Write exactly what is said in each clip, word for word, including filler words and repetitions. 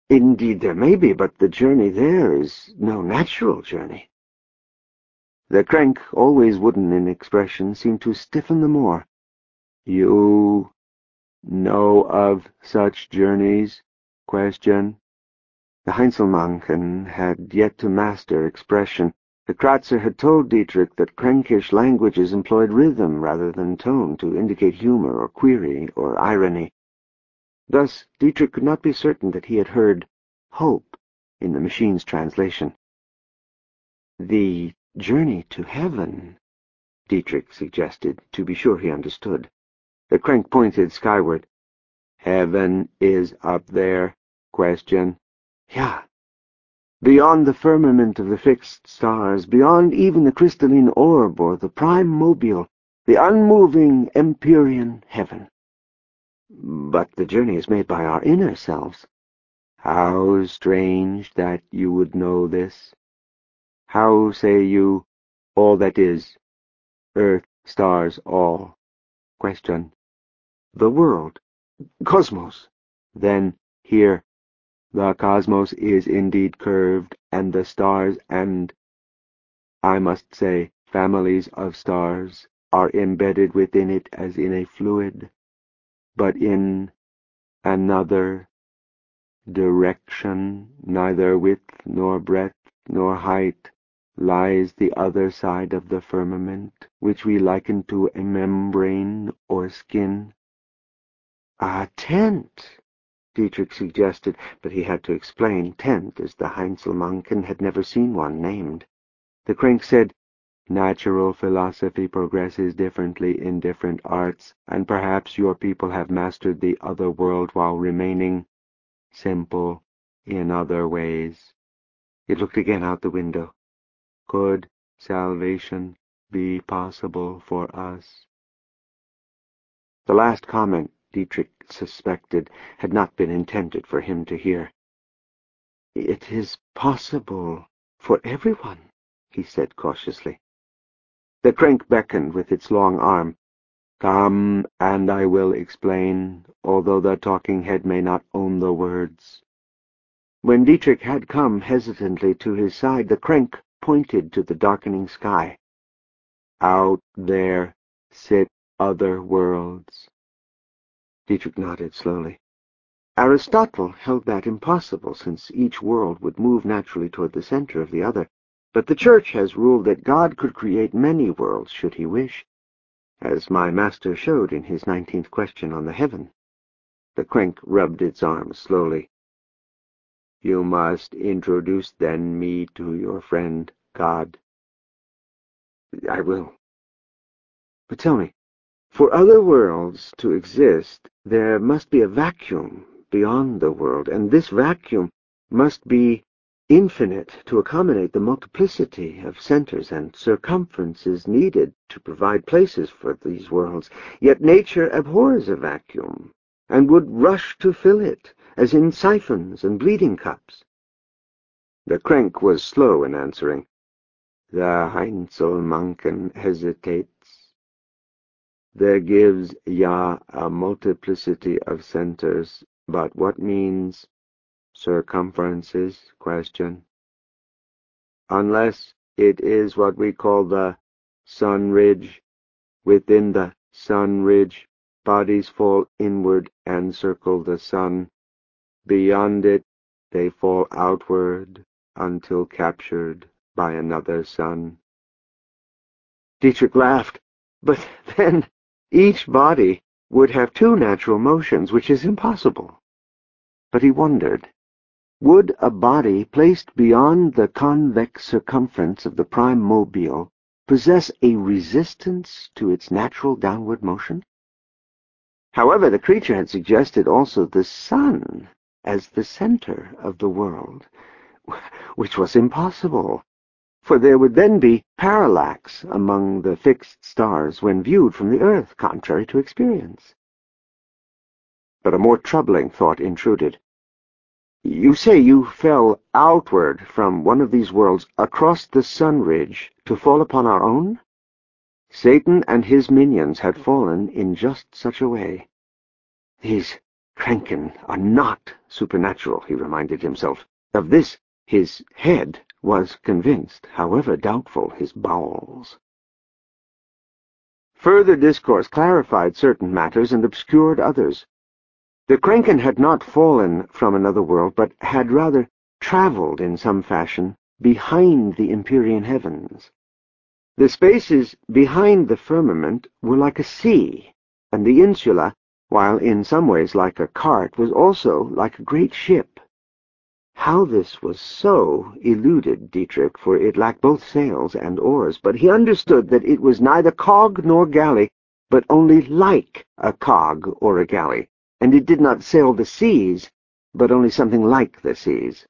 Indeed there may be, but the journey there is no natural journey. The crank, always wooden in expression, seemed to stiffen the more. You know of such journeys? Question. The Heinzelmann had yet to master expression. The Kratzer had told Dietrich that Kränkisch languages employed rhythm rather than tone to indicate humor or query or irony. Thus, Dietrich could not be certain that he had heard hope in the machine's translation. The journey to heaven, Dietrich suggested, to be sure he understood. The crank pointed skyward. Heaven is up there? Question. Yeah. Beyond the firmament of the fixed stars, beyond even the crystalline orb or the prime mobile, the unmoving empyrean heaven. But the journey is made by our inner selves. How strange that you would know this. How say you, all that is, earth, stars, all? Question. The world, cosmos. Then, here, the cosmos is indeed curved, and the stars and, I must say, families of stars are embedded within it as in a fluid, but in another direction, neither width nor breadth nor height, lies the other side of the firmament, which we liken to a membrane or skin. A tent, Dietrich suggested, but he had to explain tent, as the Heinzelmann had never seen one named. The crank said, Natural philosophy progresses differently in different arts, and perhaps your people have mastered the other world while remaining simple in other ways. It looked again out the window. Could salvation be possible for us? The last comment, Dietrich suspected, had not been intended for him to hear. It is possible for everyone, he said cautiously. The crank beckoned with its long arm. Come, and I will explain, although the talking head may not own the words. When Dietrich had come hesitantly to his side, the crank pointed to the darkening sky. Out there sit other worlds. Dietrich nodded slowly. Aristotle held that impossible, since each world would move naturally toward the center of the other. But the Church has ruled that God could create many worlds should he wish, as my master showed in his nineteenth question on the heaven. The crank rubbed its arm slowly. You must introduce then me to your friend God. I will. But tell me, for other worlds to exist, there must be a vacuum beyond the world, and this vacuum must be infinite to accommodate the multiplicity of centers and circumferences needed to provide places for these worlds. Yet nature abhors a vacuum, and would rush to fill it, as in siphons and bleeding cups. The crank was slow in answering. The Heinzelmann hesitates. There gives ya a multiplicity of centers, but what means circumferences? Question. Unless it is what we call the sun ridge. Within the sun ridge, bodies fall inward and circle the sun. Beyond it, they fall outward until captured by another sun. Dietrich laughed. But then each body would have two natural motions, which is impossible. But he wondered, would a body placed beyond the convex circumference of the prime mobile possess a resistance to its natural downward motion? However, the creature had suggested also the sun as the center of the world, which was impossible, for there would then be parallax among the fixed stars when viewed from the earth, contrary to experience. But a more troubling thought intruded. You say you fell outward from one of these worlds across the sun ridge to fall upon our own? Satan and his minions had fallen in just such a way. These Kränken are not supernatural, he reminded himself. Of this his head was convinced, however doubtful his bowels. Further discourse clarified certain matters and obscured others. The Kränken had not fallen from another world, but had rather travelled in some fashion behind the Empyrean heavens. The spaces behind the firmament were like a sea, and the insula, while in some ways like a cart, was also like a great ship. How this was so eluded Dietrich, for it lacked both sails and oars, but he understood that it was neither cog nor galley, but only like a cog or a galley, and it did not sail the seas, but only something like the seas.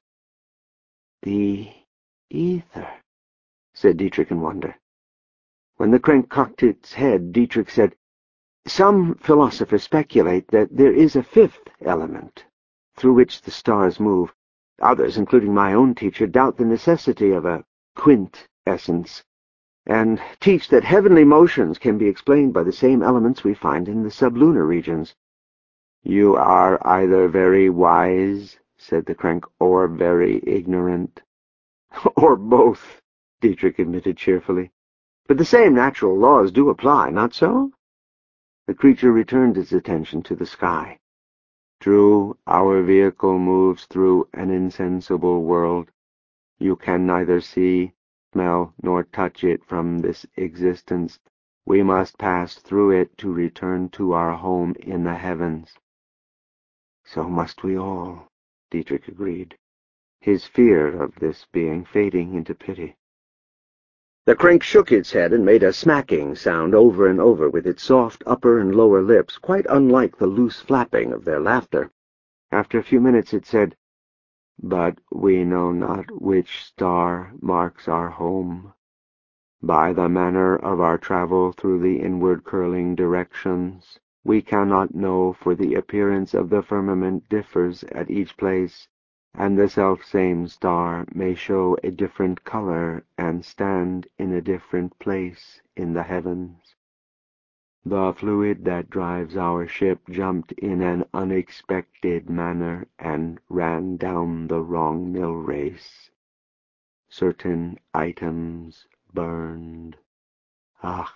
"The ether," said Dietrich in wonder. When the Kränk cocked its head, Dietrich said, "Some philosophers speculate that there is a fifth element, through which the stars move. Others, including my own teacher, doubt the necessity of a quintessence, and teach that heavenly motions can be explained by the same elements we find in the sublunar regions." "You are either very wise," said the Kränk, "or very ignorant." "Or both," Dietrich admitted cheerfully. "But the same natural laws do apply, not so?" The creature returned its attention to the sky. "True, our vehicle moves through an insensible world. You can neither see, smell, nor touch it from this existence. We must pass through it to return to our home in the heavens." "So must we all," Dietrich agreed, his fear of this being fading into pity. The Kränk shook its head and made a smacking sound over and over with its soft upper and lower lips, quite unlike the loose flapping of their laughter. After a few minutes it said, "But we know not which star marks our home. By the manner of our travel through the inward-curling directions, we cannot know, for the appearance of the firmament differs at each place, and the self-same star may show a different color and stand in a different place in the heavens. The fluid that drives our ship jumped in an unexpected manner and ran down the wrong mill race. Certain items burned. Ach!"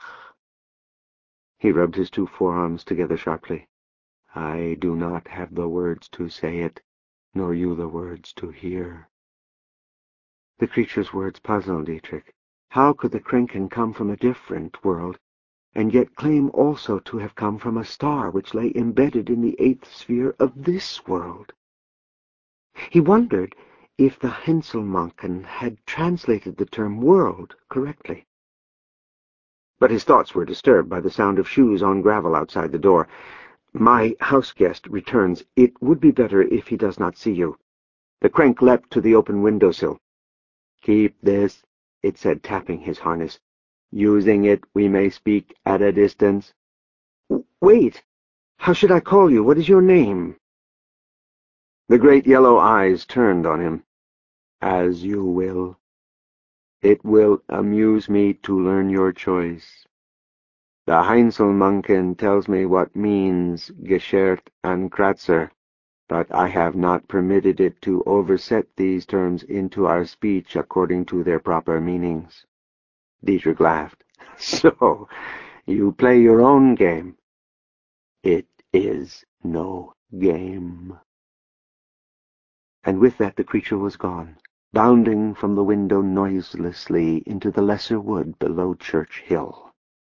He rubbed his two forearms together sharply. "I do not have the words to say it, nor you the words to hear." The creature's words puzzled Dietrich. How could the Kränken come from a different world, and yet claim also to have come from a star which lay embedded in the eighth sphere of this world? He wondered if the Heinzelmanken had translated the term world correctly. But his thoughts were disturbed by the sound of shoes on gravel outside the door. "My house-guest returns. It would be better if he does not see you." The Kränk leapt to the open window-sill. "Keep this," it said, tapping his harness. "Using it, we may speak at a distance." "Wait! How should I call you? What is your name?" The great yellow eyes turned on him. "As you will. It will amuse me to learn your choice. The Heinzelmanken tells me what means Geschert and Kratzer, but I have not permitted it to overset these terms into our speech according to their proper meanings." Dietrich laughed. "So, you play your own game." "It is no game." And with that the creature was gone, bounding from the window noiselessly into the lesser wood below Church Hill.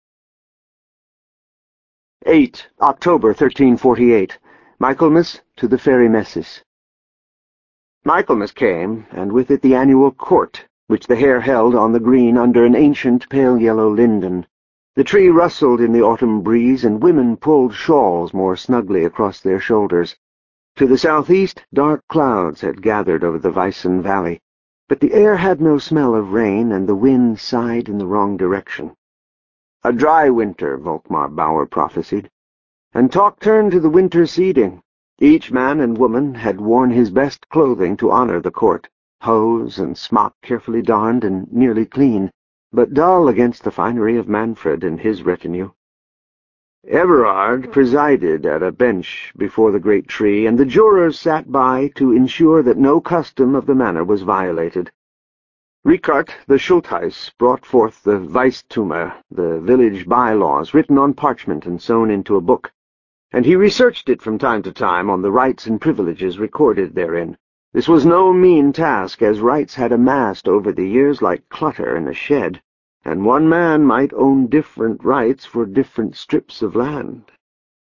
eight October thirteen forty-eight. Michaelmas to the Fairy Messes. Michaelmas came, and with it the annual court, which the hare held on the green under an ancient pale-yellow linden. The tree rustled in the autumn breeze, and women pulled shawls more snugly across their shoulders. To the southeast, dark clouds had gathered over the Weissen Valley, but the air had no smell of rain, and the wind sighed in the wrong direction. A dry winter, Volkmar Bauer prophesied, and talk turned to the winter seeding. Each man and woman had worn his best clothing to honor the court, hose and smock carefully darned and nearly clean, but dull against the finery of Manfred and his retinue. Everard presided at a bench before the great tree, and the jurors sat by to ensure that no custom of the manor was violated. Ricart, the Schultheiss, brought forth the Weisstumer, the village bylaws, written on parchment and sewn into a book, and he researched it from time to time on the rights and privileges recorded therein. This was no mean task, as rights had amassed over the years like clutter in a shed, and one man might own different rights for different strips of land.